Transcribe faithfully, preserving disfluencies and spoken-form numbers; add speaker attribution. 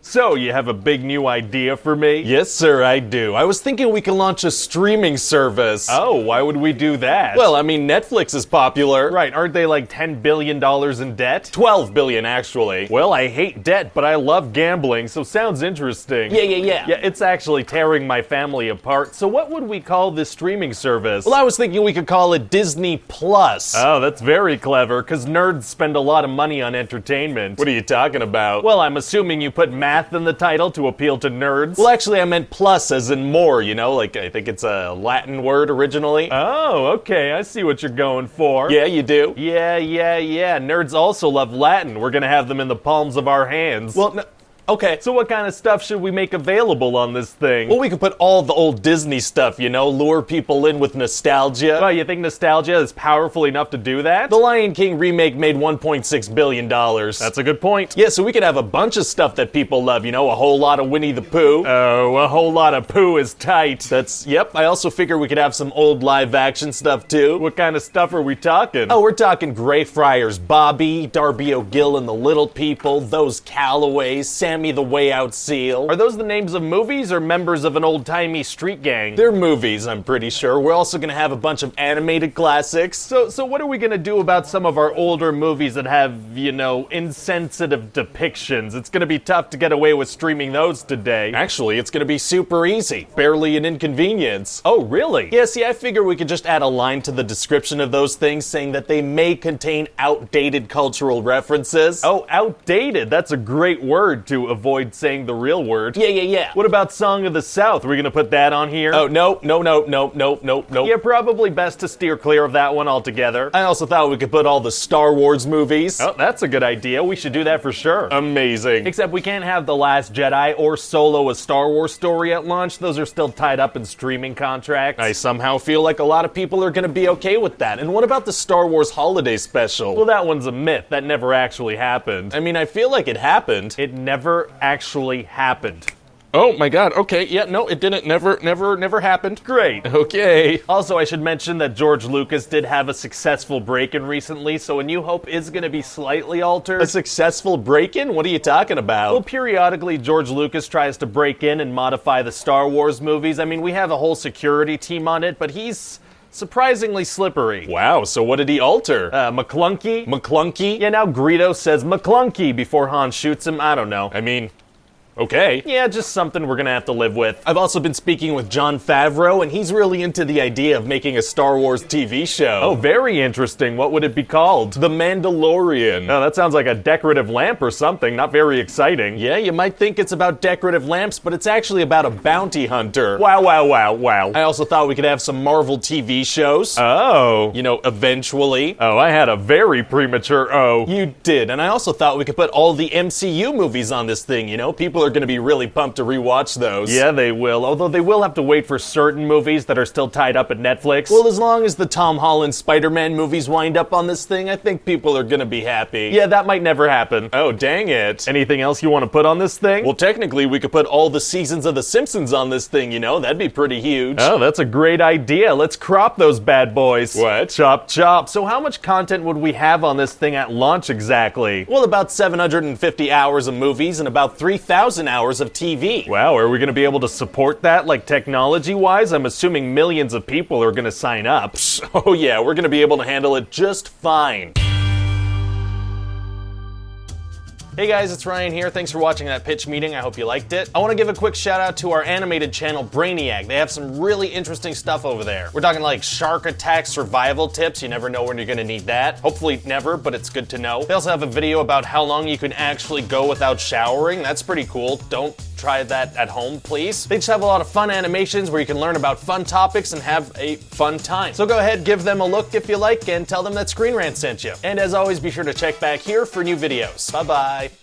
Speaker 1: So, you have a big new idea for me?
Speaker 2: Yes, sir, I do. I was thinking we could launch a streaming service.
Speaker 1: Oh, why would we do that?
Speaker 2: Well, I mean, Netflix is popular.
Speaker 1: Right, aren't they like ten billion dollars in debt?
Speaker 2: twelve billion, actually.
Speaker 1: Well, I hate debt, but I love gambling, so sounds interesting.
Speaker 2: Yeah, yeah, yeah.
Speaker 1: Yeah, it's actually tearing my family apart. So what would we call this streaming service?
Speaker 2: Well, I was thinking we could call it Disney Plus.
Speaker 1: Oh, that's very clever, because nerds spend a lot of money on entertainment.
Speaker 2: What are you talking about?
Speaker 1: Well, I'm assuming you put math in the title to appeal to nerds.
Speaker 2: Well, actually, I meant plus as in more, you know? Like, I think it's a Latin word originally.
Speaker 1: Oh, okay, I see what you're going for.
Speaker 2: Yeah, you do?
Speaker 1: Yeah, yeah, yeah. Nerds also love Latin. We're gonna have them in the palms of our hands.
Speaker 2: Well, no, okay.
Speaker 1: So what kind of stuff should we make available on this thing?
Speaker 2: Well, we could put all the old Disney stuff, you know? Lure people in with nostalgia.
Speaker 1: Well, you think nostalgia is powerful enough to do that?
Speaker 2: The Lion King remake made one point six billion dollars.
Speaker 1: That's a good point.
Speaker 2: Yeah, so we could have a bunch of stuff that people love, you know? A whole lot of Winnie the Pooh.
Speaker 1: Oh, a whole lot of poo is tight.
Speaker 2: That's, yep. I also figure we could have some old live action stuff, too.
Speaker 1: What kind of stuff are we talking?
Speaker 2: Oh, we're talking Greyfriars Bobby, Darby O'Gill and the Little People, those Callaways, Sammy the Way Out Seal.
Speaker 1: Are those the names of movies or members of an old-timey street gang?
Speaker 2: They're movies, I'm pretty sure. We're also gonna have a bunch of animated classics.
Speaker 1: So, so what are we gonna do about some of our older movies that have, you know, insensitive depictions? It's gonna be tough to get away with streaming those today.
Speaker 2: Actually, it's gonna be super easy. Barely an inconvenience.
Speaker 1: Oh, really?
Speaker 2: Yeah, see, I figure we could just add a line to the description of those things saying that they may contain outdated cultural references.
Speaker 1: Oh, outdated. That's a great word to avoid saying the real word.
Speaker 2: Yeah, yeah, yeah.
Speaker 1: What about Song of the South? Are we gonna put that on here?
Speaker 2: Oh, no, no, no, no, no, no, no.
Speaker 1: Yeah, probably best to steer clear of that one altogether.
Speaker 2: I also thought we could put all the Star Wars movies.
Speaker 1: Oh, that's a good idea. We should do that for sure.
Speaker 2: Amazing.
Speaker 1: Except we can't have The Last Jedi or Solo, a Star Wars story at launch. Those are still tied up in streaming contracts.
Speaker 2: I somehow feel like a lot of people are gonna be okay with that. And what about the Star Wars Holiday Special?
Speaker 1: Well, that one's a myth. That never actually happened.
Speaker 2: I mean, I feel like it happened.
Speaker 1: It never actually happened.
Speaker 2: Oh my god, okay, yeah, no, it didn't, never, never, never happened.
Speaker 1: Great.
Speaker 2: Okay.
Speaker 1: Also, I should mention that George Lucas did have a successful break-in recently, so A New Hope is going to be slightly altered.
Speaker 2: A successful break-in? What are you talking about?
Speaker 1: Well, periodically, George Lucas tries to break in and modify the Star Wars movies. I mean, we have a whole security team on it, but he's surprisingly slippery.
Speaker 2: Wow, so what did he alter?
Speaker 1: Uh, McClunky?
Speaker 2: McClunky?
Speaker 1: Yeah, now Greedo says McClunky before Han shoots him. I don't know.
Speaker 2: I mean, okay.
Speaker 1: Yeah, just something we're gonna have to live with.
Speaker 2: I've also been speaking with Jon Favreau, and he's really into the idea of making a Star Wars T V show.
Speaker 1: Oh, very interesting. What would it be called?
Speaker 2: The Mandalorian.
Speaker 1: Oh, that sounds like a decorative lamp or something. Not very exciting.
Speaker 2: Yeah, you might think it's about decorative lamps, but it's actually about a bounty hunter.
Speaker 1: Wow, wow, wow, wow.
Speaker 2: I also thought we could have some Marvel T V shows.
Speaker 1: Oh.
Speaker 2: You know, eventually.
Speaker 1: Oh, I had a very premature oh.
Speaker 2: You did, and I also thought we could put all the M C U movies on this thing, you know? People are gonna be really pumped to rewatch those.
Speaker 1: Yeah, they will, although they will have to wait for certain movies that are still tied up at Netflix.
Speaker 2: Well, as long as the Tom Holland Spider-Man movies wind up on this thing, I think people are gonna be happy.
Speaker 1: Yeah, that might never happen.
Speaker 2: Oh, dang it.
Speaker 1: Anything else you want to put on this thing?
Speaker 2: Well, technically, we could put all the seasons of The Simpsons on this thing, you know? That'd be pretty huge.
Speaker 1: Oh, that's a great idea. Let's crop those bad boys.
Speaker 2: What?
Speaker 1: Chop, chop. So how much content would we have on this thing at launch exactly?
Speaker 2: Well, about seven hundred fifty hours of movies and about three thousand hours of T V.
Speaker 1: Wow, are we going to be able to support that, like, technology-wise? I'm assuming millions of people are going to sign up.
Speaker 2: Oh yeah, we're going to be able to handle it just fine. Hey guys, it's Ryan here. Thanks for watching that pitch meeting. I hope you liked it. I want to give a quick shout out to our animated channel, Brainiac. They have some really interesting stuff over there. We're talking like shark attack survival tips. You never know when you're going to need that. Hopefully never, but it's good to know. They also have a video about how long you can actually go without showering. That's pretty cool. Don't try that at home, please. They just have a lot of fun animations where you can learn about fun topics and have a fun time. So go ahead, give them a look if you like, and tell them that Screen Rant sent you. And as always, be sure to check back here for new videos. Bye-bye.